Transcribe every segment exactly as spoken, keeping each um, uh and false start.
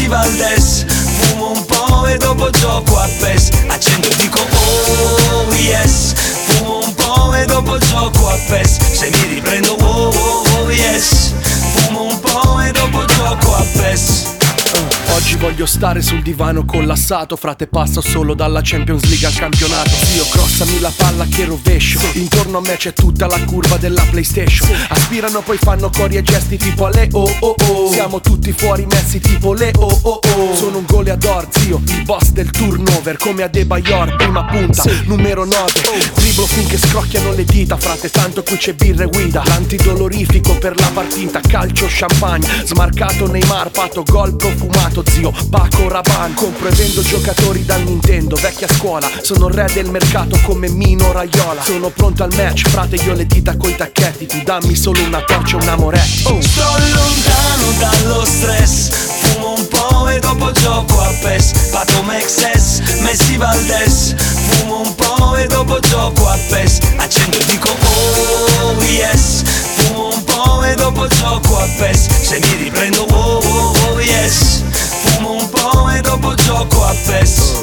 Valdez. Fumo un po' e dopo gioco a PES. Accendo e dico oh yes. Fumo un po' e dopo gioco a PES. Se mi riprendo oh oh oh yes. Fumo un po' e dopo gioco a PES. Oggi voglio stare sul divano collassato. Frate, passo solo dalla Champions League al campionato. Zio, crossami la palla che rovescio. Intorno a me c'è tutta la curva della PlayStation. Aspirano poi fanno cori e gesti tipo le oh oh oh. Siamo tutti fuori messi tipo le oh oh oh. Sono un goleador, zio, il boss del turnover. Come Adebayor, prima punta, numero nove. Driblo finché scrocchiano le dita. Frate, tanto qui c'è birra e guida. L'antidolorifico per la partita. Calcio, champagne, smarcato Neymar. Pato gol profumato, zio, Paco Rabanne. Compro e vendo giocatori da Nintendo. Vecchia scuola, sono il re del mercato come Mino Raiola. Sono pronto al match, frate, io le dita coi tacchetti. Tu dammi solo una torcia e un amoretti. oh. Sto lontano dallo stress. Fumo un po' e dopo gioco a PES. Pato Mexes, Messi Valdez. Fumo un po' e dopo gioco a PES. Accendo e dico oh yes. Fumo un po' e dopo gioco a PES. Se mi riprendo oh oh oh yes. Fumo un po' e dopo gioco a PES.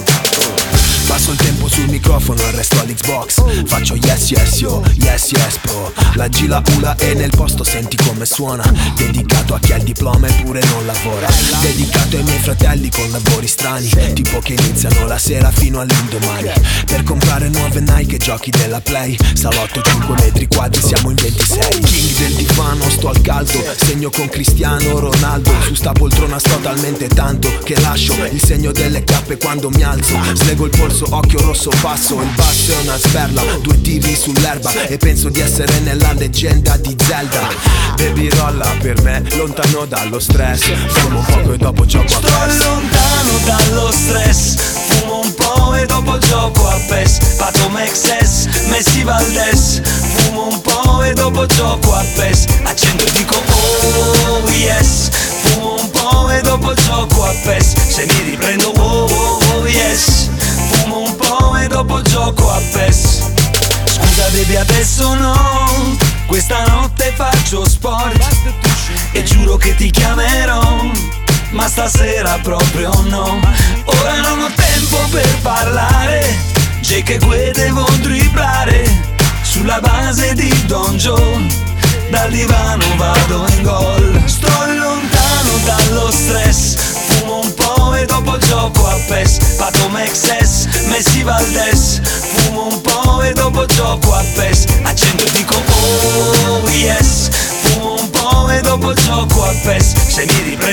Passo il tempo sul microfono e resto all'Xbox. Faccio yes yes yo, yes yes pro. La G la Ula e nel posto senti come suona. Dedicato a chi ha il diploma eppure non lavora. Dedicato ai miei fratelli con lavori strani, tipo che iniziano la sera fino all'indomani. Per comprare nuove Nike e giochi della Play. Salotto cinque metri quadri, siamo in ventisei. King del divano, sto al caldo. Segno con Cristiano Ronaldo. Su sta poltrona sto talmente tanto che lascio il segno delle cappe quando mi alzo. Slego il polso, occhio rosso passo. Il basso è una sberla, due tiri sull'erba e penso di essere nella leggenda di Zelda. Baby rolla per me, lontano dallo stress. Fumo un poco e dopo gioco a PES. Sto lontano dallo stress. Fumo un po' e dopo gioco a PES. Pato Mexes, Messi Valdez. Fumo un po' e dopo gioco a PES. Accendo e dico oh yes. Fumo un po' e dopo gioco a PES. Se mi riprendo oh oh oh yes. Fumo un po' e dopo gioco a PES. Scusa baby adesso no, questa notte faccio sport e giuro che ti chiamerò, ma stasera proprio no. Ora non ho tempo per parlare, Jake e Gue devo dribblare. Sulla base di Don Joe, dal divano vado in gol. Sto lontano dallo stress. Fumo un po' e dopo gioco a PES. Pato Mexes, Messi Valdez. Fumo un po' e dopo gioco a PES. Accendo e dico oh yes. Fumo un po' e dopo gioco a PES. Se mi riprendo